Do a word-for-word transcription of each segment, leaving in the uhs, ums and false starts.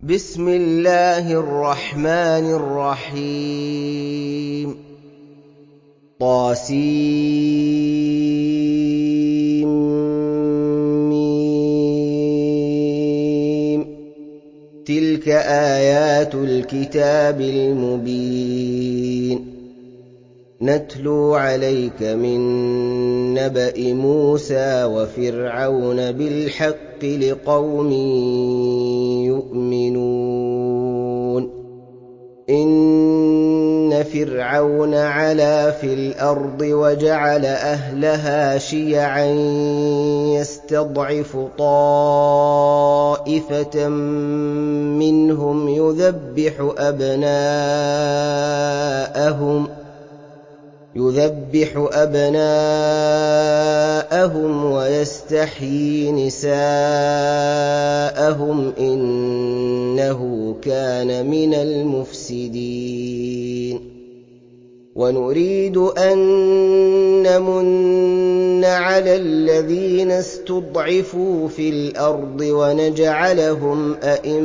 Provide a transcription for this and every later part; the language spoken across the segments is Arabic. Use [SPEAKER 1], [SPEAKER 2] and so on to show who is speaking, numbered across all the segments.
[SPEAKER 1] بسم الله الرحمن الرحيم طاسيم تلك آيات الكتاب المبين نتلو عليك من نبأ موسى وفرعون بالحق لقوم يؤمنون إن فرعون علا في الأرض وجعل أهلها شيعا يستضعف طائفة منهم يذبح أبناءهم يذبح أبناءهم ويستحيي نساءهم إنه كان من المفسدين ونريد أن نمن على الذين استضعفوا في الأرض ونجعلهم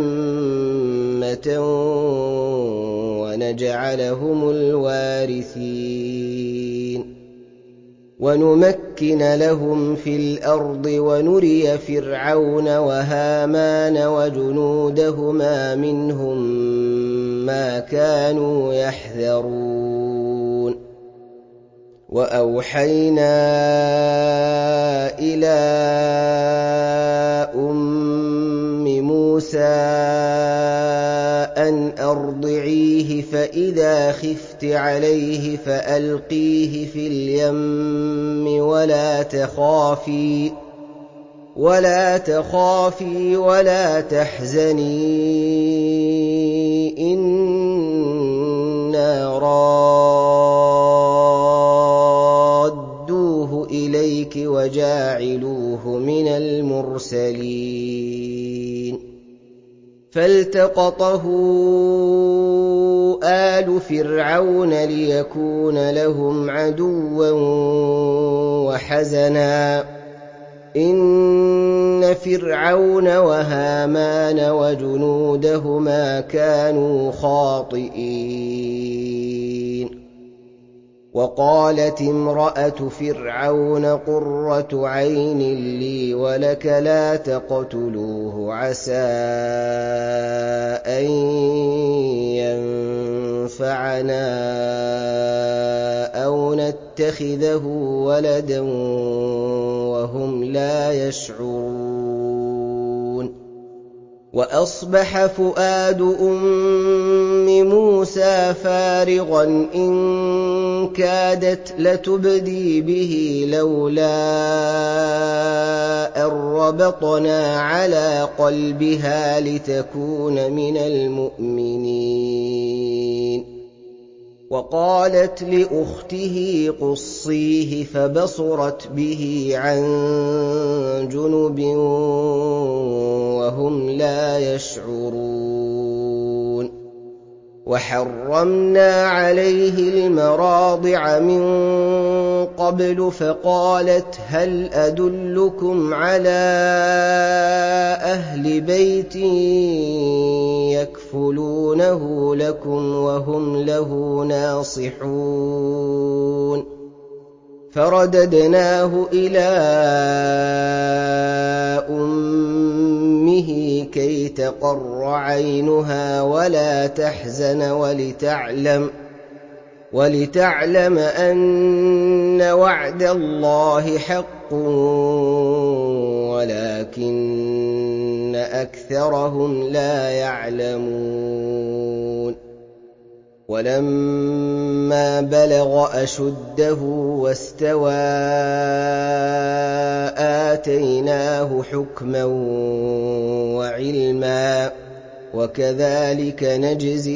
[SPEAKER 1] أئمة ونجعلهم الوارثين ونمكن لهم في الأرض ونري فرعون وهامان وجنودهما منهم ما كانوا يحذرون وأوحينا إلى أم موسى أن أرضعيه فإذا خفت عليه فألقيه في اليم ولا تخافي ولا تخافي ولا تحزني إنا رادوه إليك وجاعلوه من المرسلين فالتقطه آل فرعون ليكون لهم عدوا وحزنا إن فرعون وهامان وجنودهما كانوا خاطئين وقالت امرأة فرعون قرة عين لي ولك لا تقتلوه عسى أن ينفعنا أو نتخذه ولدا وهم لا يشعرون وأصبح فؤاد أم موسى فارغا إن كادت لتبدي به لولا أن ربطنا على قلبها لتكون من المؤمنين وقالت لأخته قصيه فبصرت به عن جنب وهم لا يشعرون وحرمنا عليه المراضع من قبل فقالت هل أدلكم على أهل بيت يكفلونه لكم وهم له ناصحون فرددناه إلى أمه كي تقر عينها ولا تحزن ولتعلم ولتعلم أن وعد الله حق ولكن أكثرهم لا يعلمون ولما بلغ أشده واستوى آتيناه حكما وعلما وكذلك نجزي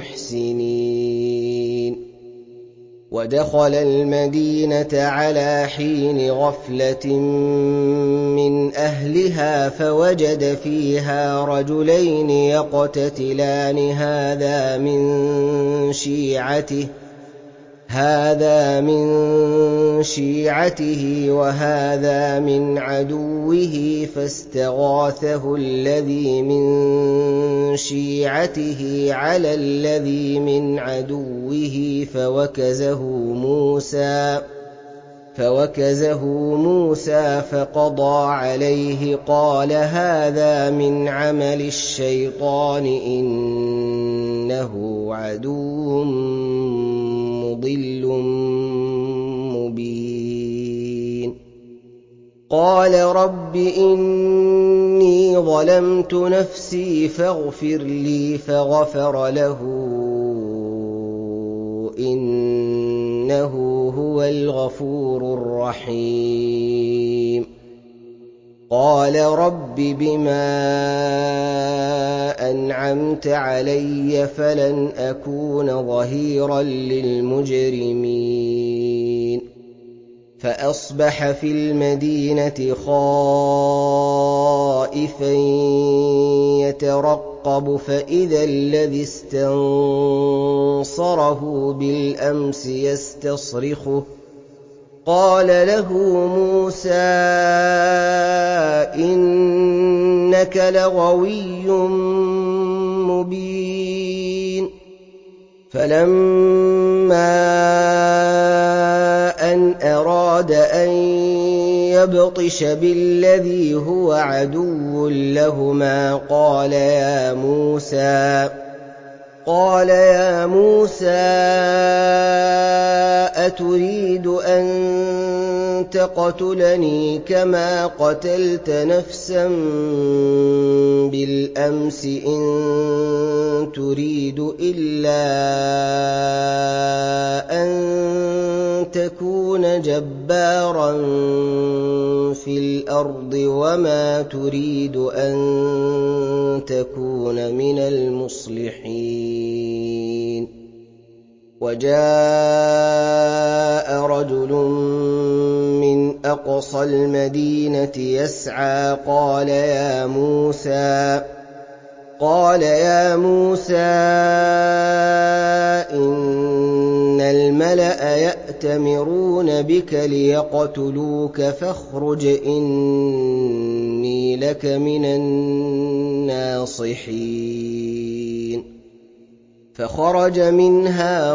[SPEAKER 1] المحسنين ودخل المدينة على حين غفلة من أهلها فوجد فيها رجلين يقتتلان هذا من شيعته هذا من شيعته وهذا من عدوه فاستغاثه الذي من شيعته شيعته على الذي من عدوه فوكزه موسى فوكزه موسى فقضى عليه قال هذا من عمل الشيطان إنه عدو مضل مبين قال رب إني ظلمت نفسي فاغفر لي فغفر له إنه هو الغفور الرحيم قال رب بما أنعمت علي فلن أكون ظهيرا للمجرمين فأصبح في المدينة خائفا يترقب فإذا الذي استنصره بالأمس يستصرخه قال له موسى إنك لغوي مبين فلما أن أراد أن يبطش بالذي هو عدو لهما قال يا موسى قال يا موسى أتريد أن تقتلني كما قتلت نفسا بالأمس إن تريد إلا أن تكون جبارا في الأرض وما تريد أن تكون من المصلحين وجاء رجل من أقصى المدينة يسعى قال يا موسى قال يا موسى إن الملأ يأتمرون بك ليقتلوك فاخرج إني لك من الناصحين فخرج منها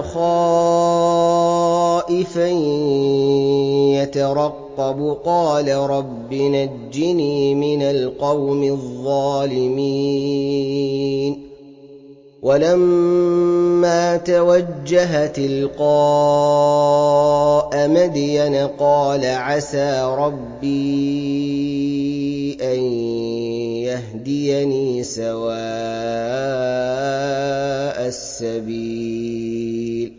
[SPEAKER 1] خائفا يترقب قال رب نجني من القوم الظالمين ولما توجه تلقاء مدين قال عسى ربي أن يهديني سواء السبيل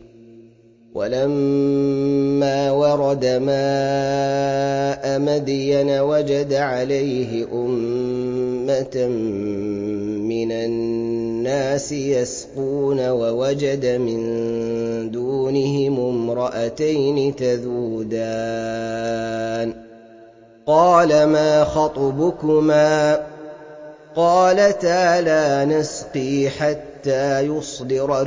[SPEAKER 1] ولما ورد ماء مدين وجد عليه أمة من الناس يسقون ووجد من دونهم امرأتين تذودان قال ما خطبكما قالتا لا نسقي حتى يصدر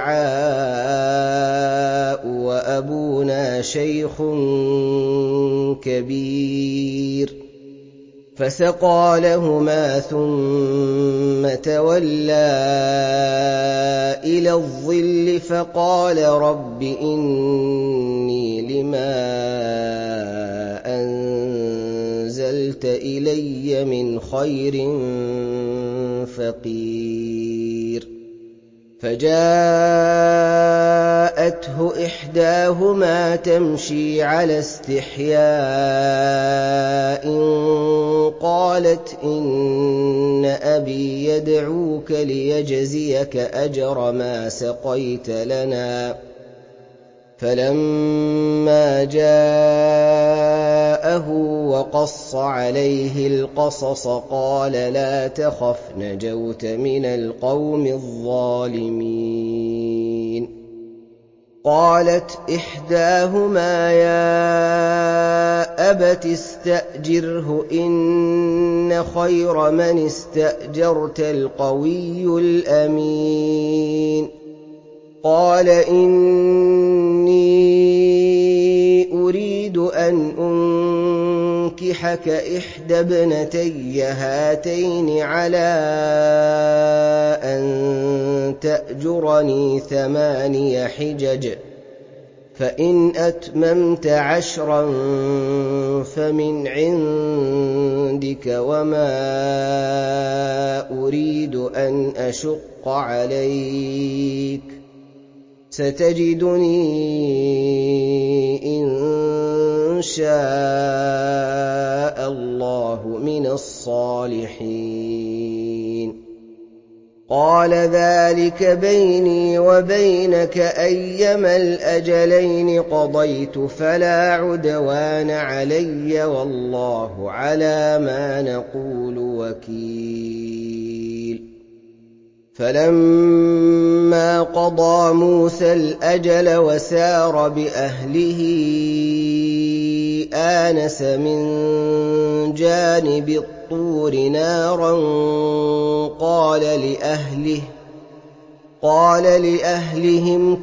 [SPEAKER 1] الرعاء وأبونا شيخ كبير فسقى لهما ثم تولى إلى الظل فقال رب إني لما أنزلت إلي من خير فقير فجاءته إحداهما تمشي على استحياء قالت إن أبي يدعوك ليجزيك أجر ما سقيت لنا فلما جاءه وقص عليه القصص قال لا تخف نجوت من القوم الظالمين قالت إحداهما يا أبت استأجره إن خير من استأجرت القوي الأمين قال إني أريد أن أنكحك إحدى ابنتي هاتين على أن تأجرني ثماني حجج فإن أتممت عشرا فمن عندك وما أريد أن أشق عليك ستجدني إن شاء الله من الصالحين قال ذلك بيني وبينك أيما الأجلين قضيت فلا عدوان علي والله على ما نقول وكيل فلما قضى موسى الأجل وسار بأهله آنس من جانب الطور نارا قال لأهله قال لأهلهم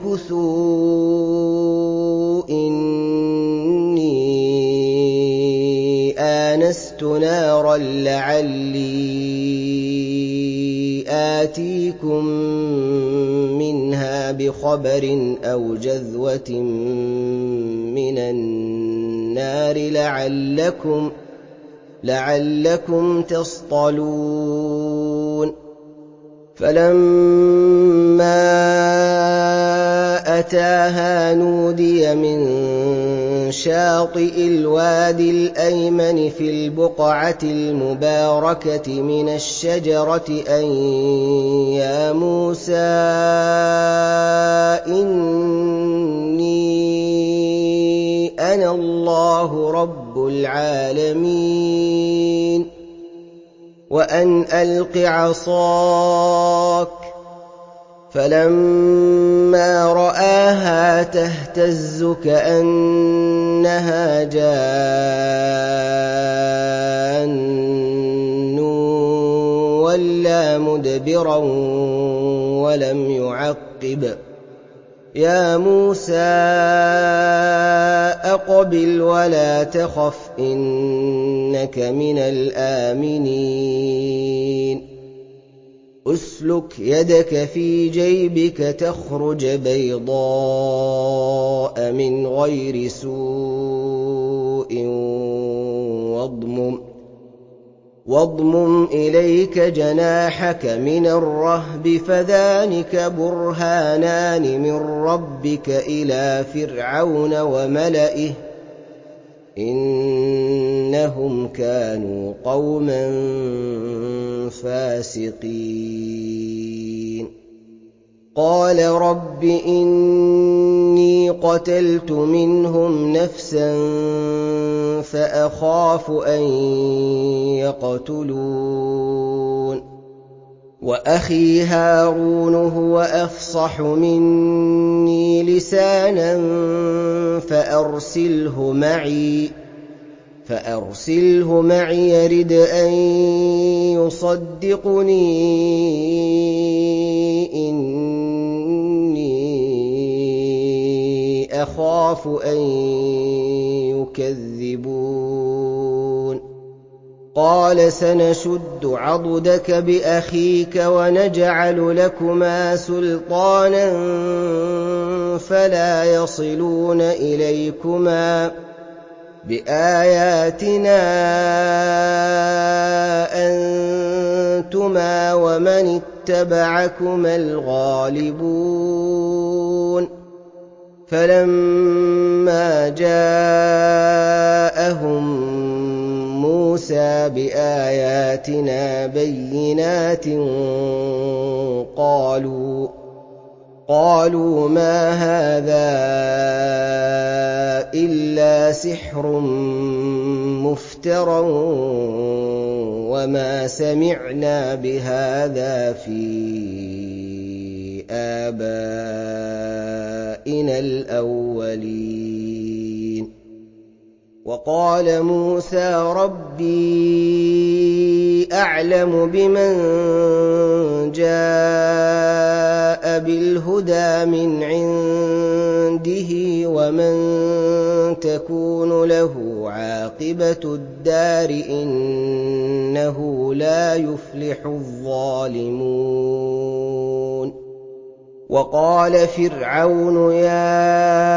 [SPEAKER 1] كثوا إني آنست نارا لعلي آتيكم منها بخبر أو جذوة من النار لعلكم لعلكم تصطلون فلما أتاها نودي من شاطئ الوادي الأيمن في البقعة المباركة من الشجرة أن يا موسى إني أنا الله رب العالمين وأن ألق عصاك فلما رآها تهتز كأنها جان ولا مدبرا ولم يعقب يا موسى أقبل ولا تخف إنك من الآمنين أسلك يدك في جيبك تخرج بيضاء من غير سوء واضمم واضمم إليك جناحك من الرهب فذلك برهانان من ربك إلى فرعون وملئه إنهم كانوا قوما فاسقين قال رب إني قتلت منهم نفسا فأخاف أن يقتلون وأخي هارون هو أفصح مني لسانا فأرسله معي فأرسله معي يرد أن يصدقني إني أخاف أن يكذبون قال سنشد عضدك بأخيك ونجعل لكما سلطانا فلا يصلون إليكما بآياتنا أنتما ومن اتبعكما الغالبون فلما جاءهم موسى بآياتنا بينات قالوا قالوا ما هذا إلا سحر مفترى وما سمعنا بهذا في آبائنا الأولين وقال موسى ربي أعلم بمن جاء بالهدى من عنده ومن تكون له عاقبة الدار إنه لا يفلح الظالمون وقال فرعون يا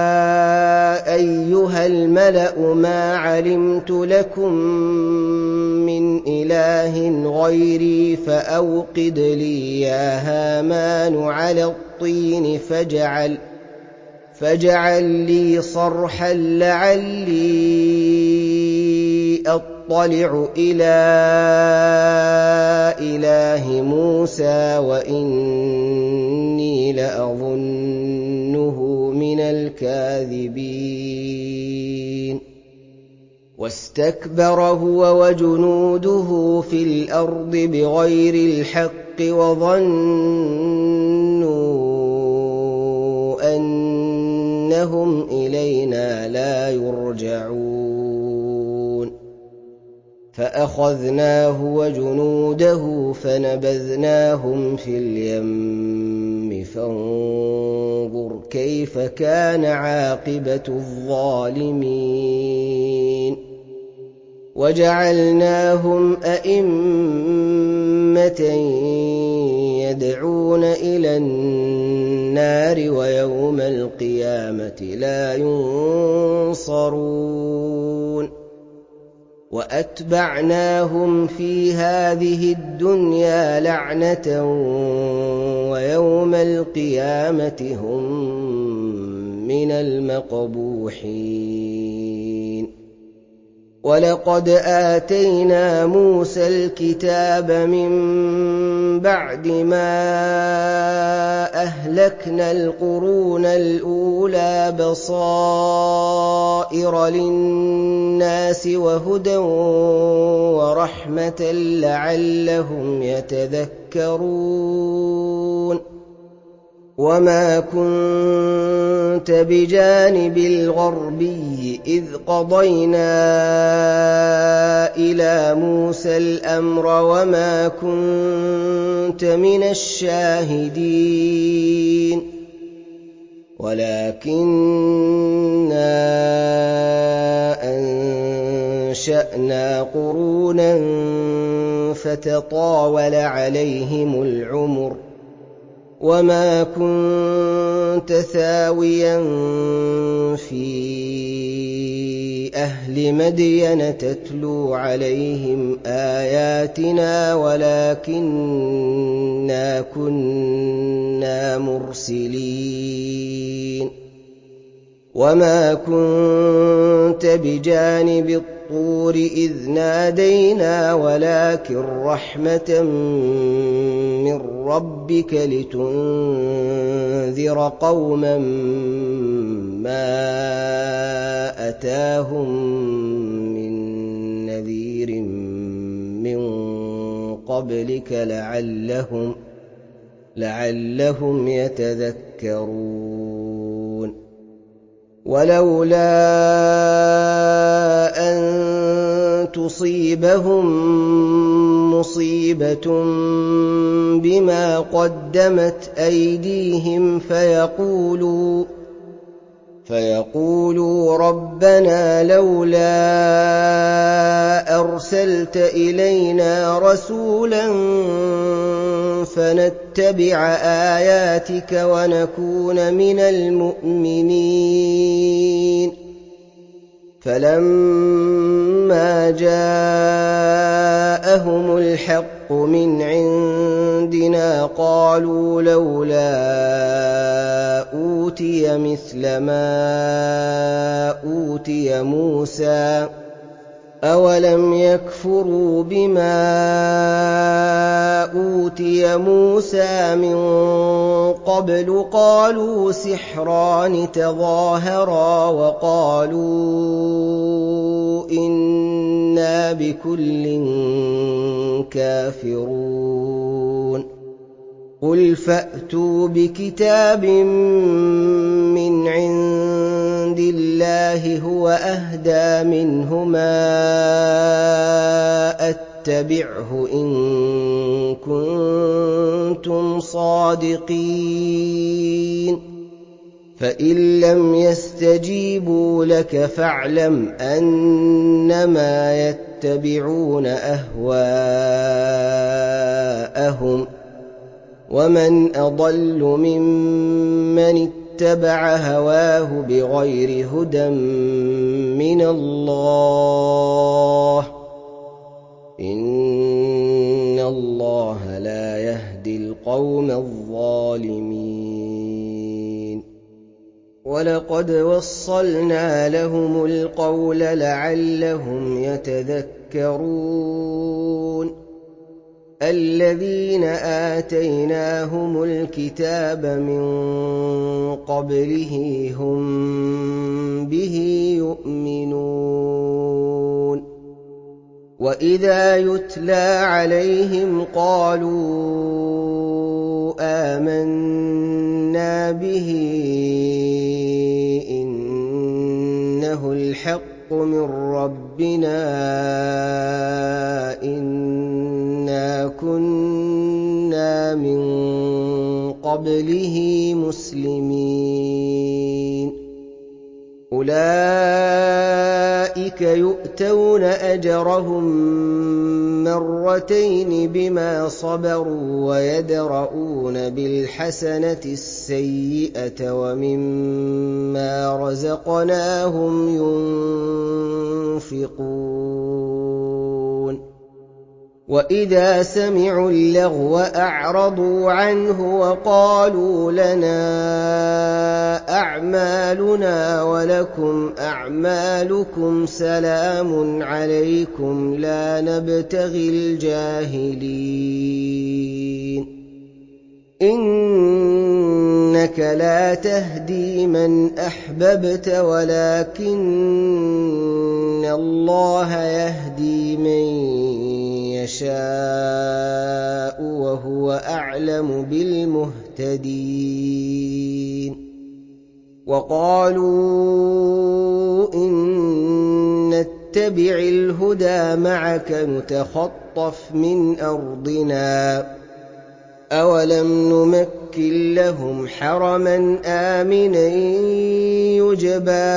[SPEAKER 1] أيها الملأ ما علمت لكم من إله غيري فأوقد لي يا هامان على الطين فاجعل فاجعل لي صرحا لعلي أطلع إلى إله موسى وإني لأظنه من الكاذبين واستكبر هو وجنوده في الأرض بغير الحق وظنوا أنهم إلينا لا يرجعون فأخذناه وجنوده فنبذناهم في اليم فانظر كيف كان عاقبة الظالمين وجعلناهم أئمة يدعون إلى النار ويوم القيامة لا ينصرون وأتبعناهم في هذه الدنيا لعنة ويوم القيامة هم من المقبوحين ولقد آتينا موسى الكتاب من بعد ما أهلكنا القرون الأولى بصائر للناس وهدى ورحمة لعلهم يتذكرون وما كنت بجانب الغربي إذ قضينا إلى موسى الأمر وما كنت من الشاهدين ولكننا أنشأنا قرونا فتطاول عليهم العمر وما كنت ثاويا في أهل مدين تتلو عليهم آياتنا ولكننا كنا مرسلين وما كنت بجانب الطور إذ نادينا ولكن رحمة من ربك لتنذر قوما ما أتاهم من نذير من قبلك لعلهم لعلهم يتذكرون ولولا أن تصيبهم مصيبة بما قدمت أيديهم فيقولوا فيقولوا ربنا لولا أرسلت إلينا رسولا فنتبع آياتك ونكون من المؤمنين فلما جاءهم الحق من عندنا قالوا لولا أوتي مثل ما أوتي موسى أولم يكفروا بما أوتي موسى من قبل قالوا سحران تظاهرا وقالوا إنا بكل كافرون قل فأتوا بكتاب من عند الله هو أهدى منهما أتبعه إن كنتم صادقين فإن لم يستجيبوا لك فاعلم أنما يتبعون أهواءهم ومن أضل ممن اتبع هواه بغير هدى من الله إن الله لا يهدي القوم الظالمين ولقد وصلنا لهم القول لعلهم يتذكرون الذين آتيناهم الكتاب من قبله هم به يؤمنون وإذا يتلى عليهم قالوا آمنا به إنه الحق من ربنا إنا كنا من قبله مسلمين أولئك يؤتون أجرهم مرتين بما صبروا ويدرؤون بالحسنة السيئة ومما رزقناهم ينفقون وإذا سمعوا اللغو أعرضوا عنه وقالوا لنا أعمالنا ولكم أعمالكم سلام عليكم لا نبتغي الجاهلين إنك لا تهدي من أحببت ولكن الله يهدي من يشاء وهو أعلم بالمهتدين وقالوا إن نتبع الهدى معك نتخطف من أرضنا أولم نمكن لهم حرما آمنا يجبى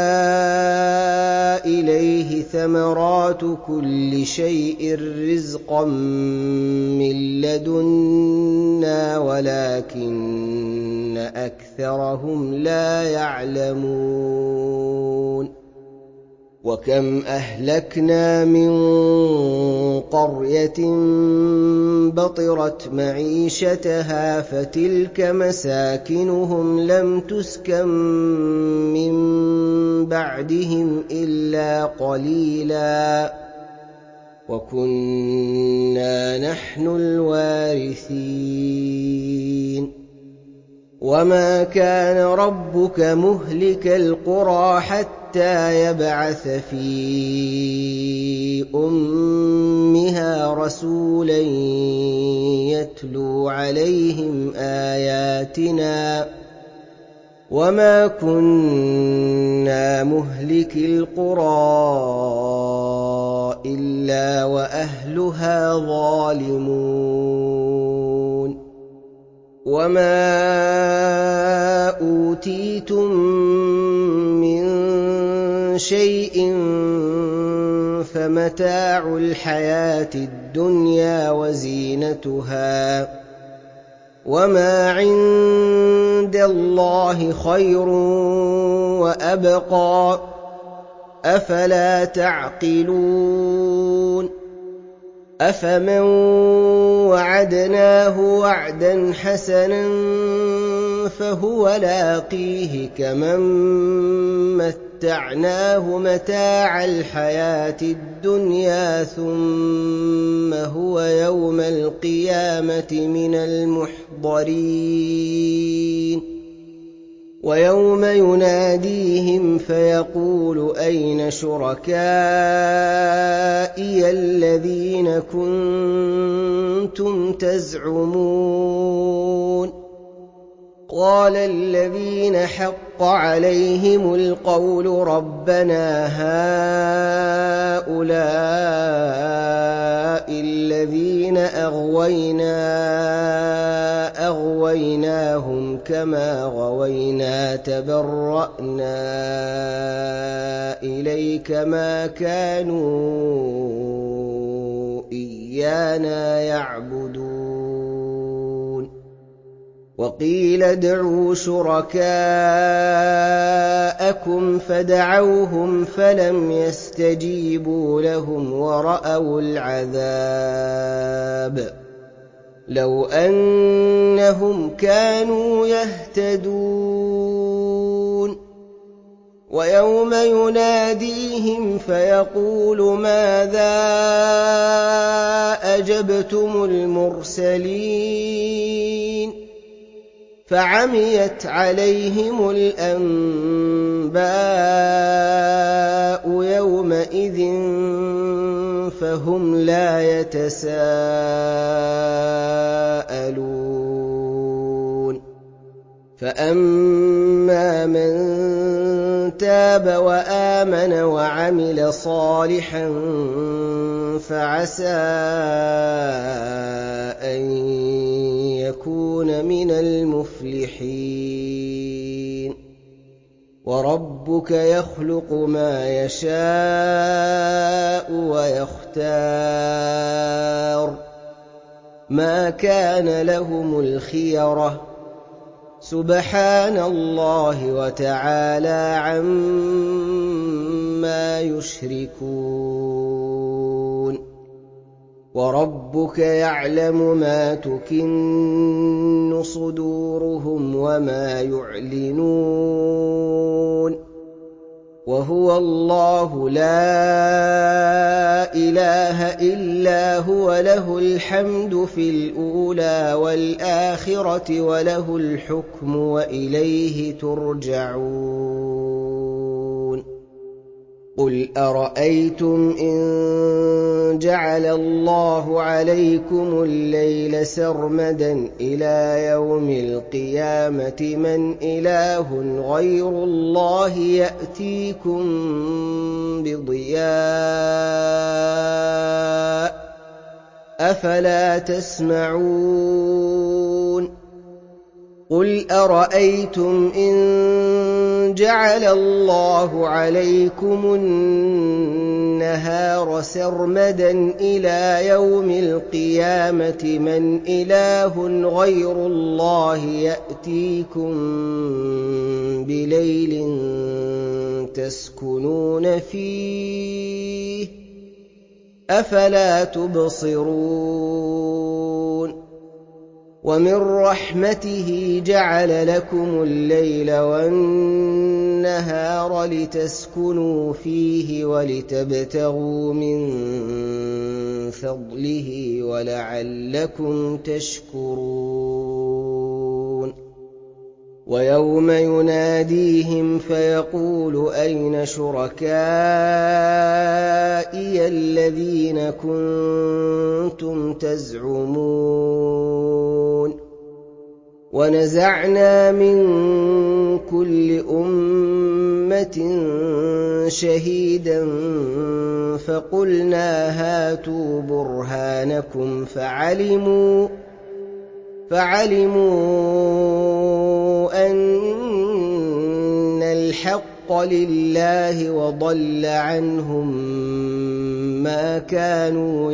[SPEAKER 1] إليه ثمرات كل شيء رزقا من لدنا ولكن أكثرهم لا يعلمون وكم أهلكنا من قرية بطرت معيشتها فتلك مساكنهم لم تسكن من بعدهم إلا قليلا وكنا نحن الوارثين وما كان ربك مهلك القرى حتى يبعث في أمها رسولا يتلو عليهم آياتنا وما كنا مهلك القرى إلا وأهلها ظالمون وما أوتيتم من شيء فمتاع الحياة الدنيا وزينتها وما عند الله خير وأبقى أفلا تعقلون أفمن وعدناه وعدا حسنا فهو لاقيه كمن متعناه متاع الحياة الدنيا ثم هو يوم القيامة من المحضرين ويوم يناديهم فيقول أين شركائي الذين كنتم تزعمون قال الذين حق عليهم القول ربنا هؤلاء الذين أغوينا أغويناهم كما غوينا تبرأنا إليك ما كانوا إيانا يعبدون وقيل ادعوا شركاءكم فدعوهم فلم يستجيبوا لهم ورأوا العذاب لو أنهم كانوا يهتدون ويوم يناديهم فيقول ماذا أجبتم المرسلين فعميت عليهم الأنباء يومئذ فهم لا يتساءلون فأما من تاب وآمن وعمل صالحا فعسى أن يكون من المفلحين وربك يخلق ما يشاء ويختار ما كان لهم الخيرة سبحان الله وتعالى عما يشركون وربك يعلم ما تكن صدورهم وما يعلنون وهو الله لا إله إلا هو له الحمد في الأولى والآخرة وله الحكم وإليه ترجعون قل أرأيتم إن جعل الله عليكم الليل سرمدا إلى يوم القيامة من إله غير الله يأتيكم بضياء أفلا تسمعون قل أرأيتم إن جعل الله عليكم النهار سرمدا إلى يوم القيامة من إله غير الله يأتيكم بليل تسكنون فيه أفلا تبصرون ومن رحمته جعل لكم الليل والنهار لتسكنوا فيه ولتبتغوا من فضله ولعلكم تشكرون ويوم يناديهم فيقول أين شركائي الذين كنتم تزعمون ونزعنا من كل أمة شهيدا فقلنا هاتوا برهانكم فعلموا فعلموا أن الحق لله وضل عنهم ما كانوا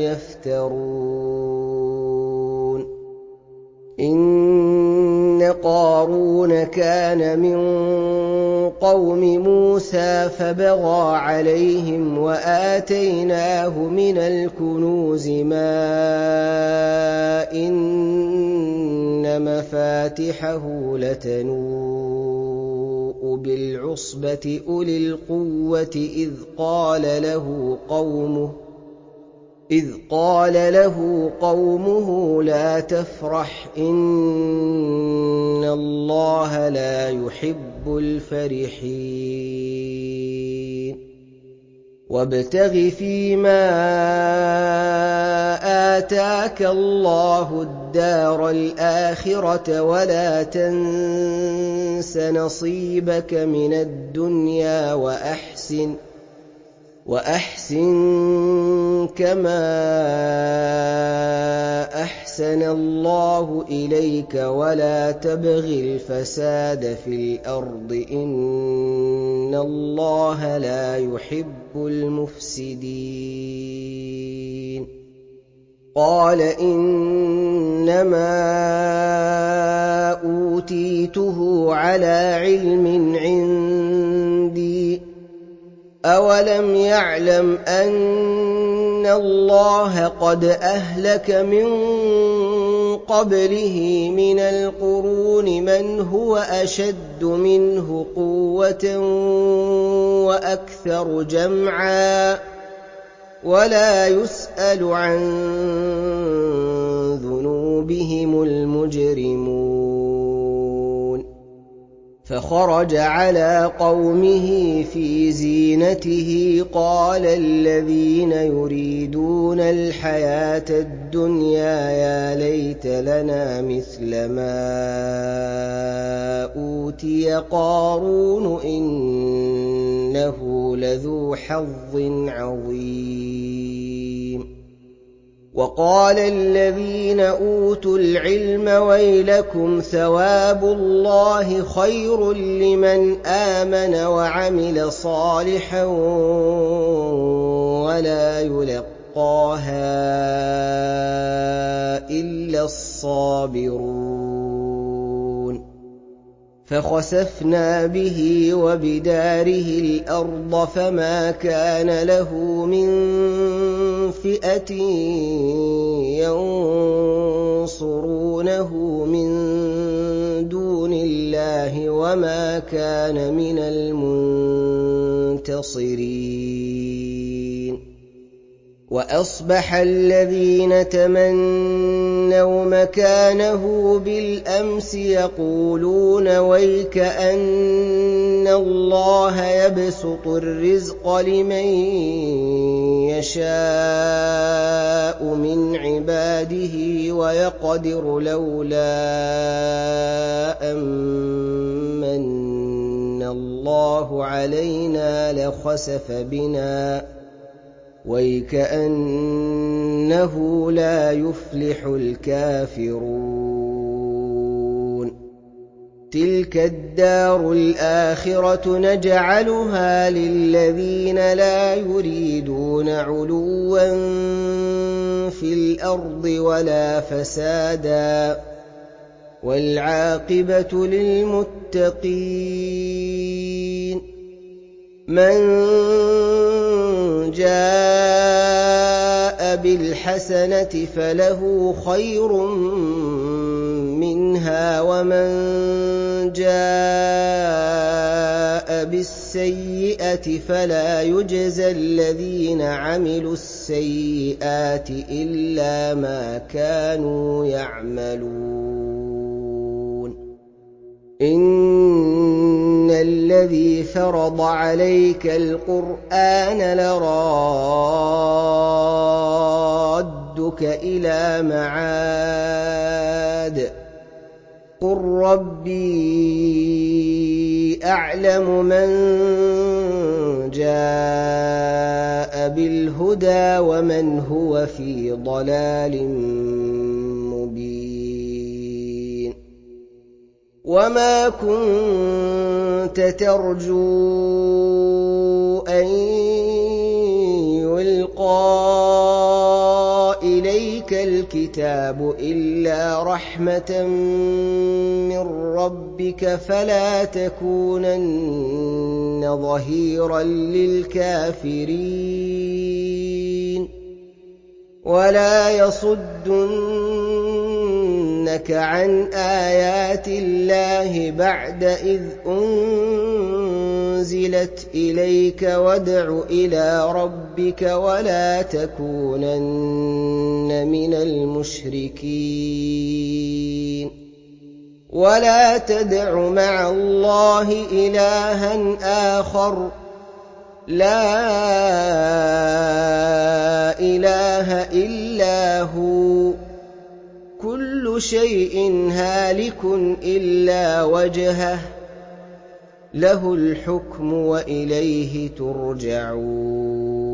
[SPEAKER 1] يفترون إن قارون كان من قوم موسى فبغى عليهم وآتيناه من الكنوز ما إن مفاتحه لتنوء بالعصبة أولي القوة إذ قال له قومه إذ قال له قومه لا تفرح إن الله لا يحب الفرحين وابتغ فيما آتاك الله الدار الآخرة ولا تنس نصيبك من الدنيا وأحسن وأحسن كما أحسن الله إليك ولا تبغ الفساد في الأرض إن الله لا يحب المفسدين قَالَ إِنَّمَا أُوتِيتُهُ عَلَىٰ عِلْمٍ عِندِي ۚ أَوَلَمْ يَعْلَمْ أَنَّ اللَّهَ قَدْ أَهْلَكَ مِن قَبْلِهِ مِنَ الْقُرُونِ مَنْ هُوَ أَشَدُّ مِنْهُ قُوَّةً وَأَكْثَرُ جَمْعًا ۚ وَلَا يُسْأَلُ عَن ذُنُوبِهِمُ الْمُجْرِمُونَ فَخَرَجَ عَلَىٰ قَوْمِهِ فِي زِينَتِهِ قَالَ الَّذِينَ يُرِيدُونَ الْحَيَاةَ الدُّنْيَا يَا لَيْتَ لَنَا مِثْلَ مَا أُوتِيَ قَارُونُ إِنَّهُ لَذُو حَظٍّ عَظِيمٍ وَقَالَ الَّذِينَ أُوتُوا الْعِلْمَ وَيْلَكُمْ ثَوَابُ اللَّهِ خَيْرٌ لِّمَنْ آمَنَ وَعَمِلَ صَالِحًا وَلَا يُلَقَّاهَا إِلَّا الصَّابِرُونَ فَخَسَفْنَا بِهِ وَبِدَارِهِ الْأَرْضَ فَمَا كَانَ لَهُ مِن فِئَةٍ يَنصُرُونَهُ مِن دُونِ اللَّهِ وَمَا كَانَ مِنَ الْمُنتَصِرِينَ وَأَصْبَحَ الَّذِينَ تَمَنَّوْا مَكَانَهُ بِالْأَمْسِ يَقُولُونَ وَيْكَأَنَّ اللَّهَ يَبْسُطُ الرِّزْقَ لِمَن يَشَاءُ مِنْ عِبَادِهِ وَيَقْدِرُ لَوْلَا أَن مَّنَّ اللَّهُ عَلَيْنَا لَخَسَفَ بِنَا وَيْكَأَنَّهُ لَا يُفْلِحُ الْكَافِرُونَ تِلْكَ الدَّارُ الْآخِرَةُ نَجْعَلُهَا لِلَّذِينَ لَا يُرِيدُونَ عُلُوًّا فِي الْأَرْضِ وَلَا فَسَادًا ۚ وَالْعَاقِبَةُ لِلْمُتَّقِينَ مَن جَاءَ بِالْحَسَنَةِ فَلَهُ خَيْرٌ مِّنْهَا وَمَن جَاءَ بِالسَّيِّئَةِ فَلَا يُجْزَى الَّذِينَ عَمِلُوا السَّيِّئَاتِ إِلَّا مَا كَانُوا يَعْمَلُونَ إِنَّ الَّذِي فَرَضَ عَلَيْكَ الْقُرْآنَ لَرَادُّكَ إِلَىٰ مَعَادٍ ۚ قُل رَّبِّي أَعْلَمُ مَن جَاءَ بِالْهُدَىٰ وَمَنْ هُوَ فِي ضَلَالٍ مُّبِينٍ وَمَا كُنتَ تَرْجُو أَن يُلْقَىٰ إِلَيْكَ الْكِتَابُ إِلَّا رَحْمَةً مِّن رَّبِّكَ فَلَا تَكُونَنَّ ظَهِيرًا لِّلْكَافِرِينَ وَلَا يَصُدُّنَّكَ عَنْ آيَاتِ اللَّهِ بَعْدَ إِذْ أُنزِلَتْ إِلَيْكَ وَادْعُ إِلَىٰ رَبِّكَ وَلَا تَكُونَنَّ مِنَ الْمُشْرِكِينَ وَلَا تَدْعُ مَعَ اللَّهِ إِلَٰهًا آخَرَ ۖ لَا إِلَٰهَ إِلَّا هُوَ ۚ كُلُّ شَيْءٍ هَالِكٌ إِلَّا وَجْهَهُ ۚ لَهُ الْحُكْمُ وَإِلَيْهِ تُرْجَعُونَ